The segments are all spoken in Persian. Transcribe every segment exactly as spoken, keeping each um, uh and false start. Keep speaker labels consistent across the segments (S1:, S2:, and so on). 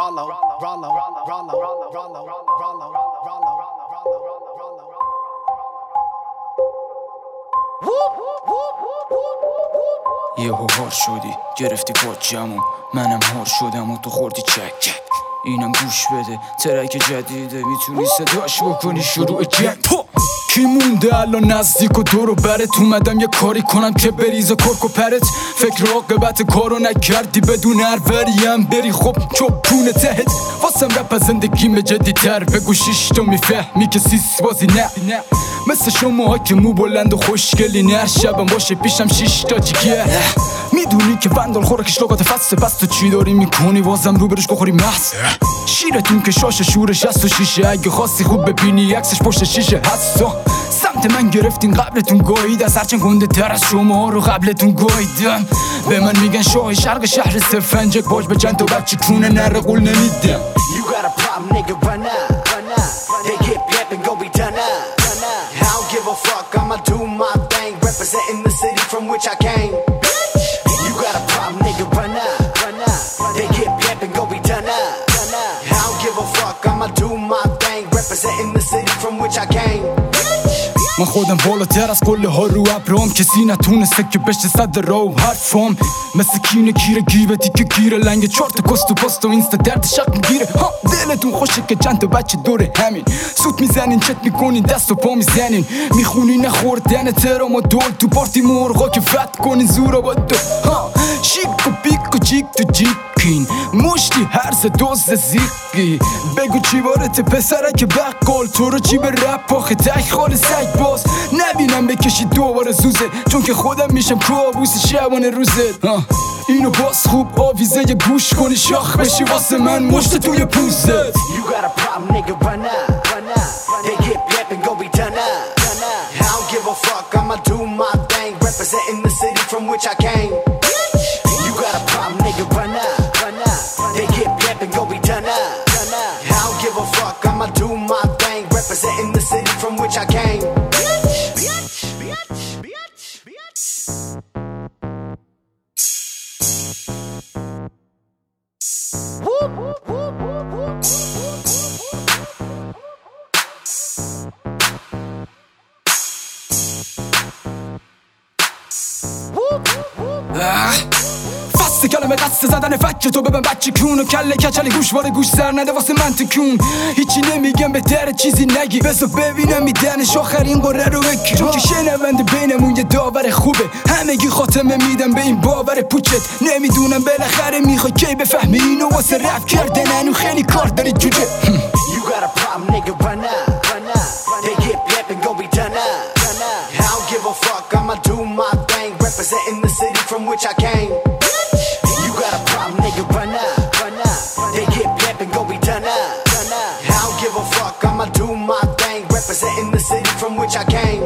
S1: Rollo, Rollo, Rollo, Rollo, Rollo,
S2: یهو هار شدی گرفتی پاچمو منم هار شدم و تو خوردی چک چک اینم گوش بده ترک جدیده میتونی صداش بکنی شروع جنگ کی مونده الان نزدیک و دورو برت اومدم یه کاری کنم که بریز و کرک و پرت فکر عاقبت کارو نکردی بدون هروریم بری خب چوبونه تهت واسم رپ از زندگیم جدی تر بگو شیش تو میفهمی که سیس بازی نه مثل شما ها که مو بلند و خوشگلی نه هر شبم باشه پیشم شیش تا جیگه میدونی که وندال خوراکش لغات فسته بس تو چی داری میکنی بازم رو برش بخوری محض شیرتون که شاش شورش هست و شیشه اگه خواستی خوب ببینی عکسش پشت شیشه هست سمت من گرفتین قبلتون گاهید از هرچند گنده تر از شما رو قبلتون گاییدم به من میگن شاه شرق شهر سفنجک باج به چند تا بچه کونه نره قول نمیدم
S3: You got a problem nigga run up, run up. They get pep and go be done up, done up. I don't give a fuck, I'ma do my thing, representing the city from which I came. You got a problem nigga run up, run up. They get pep and go be done up, done up. I don't give a fuck, I'ma do my thing, representing the city from which I came.
S2: من خودم بالاتر از کل ها رو ابرام کسی نتونسته که بشه صد رو حرفام مثل کینه کیره گیبتی که گیره لنگ چارت کست و پست و اینستا درد شق میگیره ها دلتون خوشه که چند تا بچه دوره همین سوت میزنین چت میکنین دست و پا میزنین میخونین نخوردن ترام و دول تو پارتی مرغا که فت کنین زورا با دو ها شیک و بیک و چیک تو جیکین مشتی هرز دوز زیقی بگو چی بارت پسرک بقال تو رو چی به رپ آخه تک خال سگ باز نبینم بکشی دوباره زوزه چون که خودم میشم کابوس شبانه روزه اینو باز خوب آویزه یه گوش کنی شاخ بشی واسه من مشت توی پوزت
S3: You got a problem nigga run up, run up. They get pep and go be done up, done up. I don't give a fuck, I'ma do my thing, representing the city from which I came. You got a problem nigga run up, run up. They get pep and go be done up, done up. I don't give a fuck, I'ma do my thing, representing the city from which I came.
S2: فصل کلمه قصد زدن فکر تو ببن بچه کون و کله کچلی گوش واره گوش سر نده واسه من تکون هیچی نمیگم بهتره چیزی نگی بذار ببینم میدنش آخرین قره رو بکی چون که شنونده بینمون یه داور خوبه همگی خاتمه میدم به این باور پوچت نمیدونم بالاخره میخوای کی بفهمی اینو واسه رپ کردن انو خیلی کار داری جوجه
S3: You got a problem nigga run up, run up. They get pep and go be done up, done up. I don't give a fuck, I'ma do my thing, representing the city from which I came. You got a problem nigga run up, run up. They get pep and go be done up, done up. I don't give a fuck, I'ma do my thing, representing the city from which I came.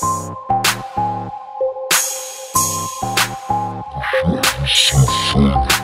S4: So fun.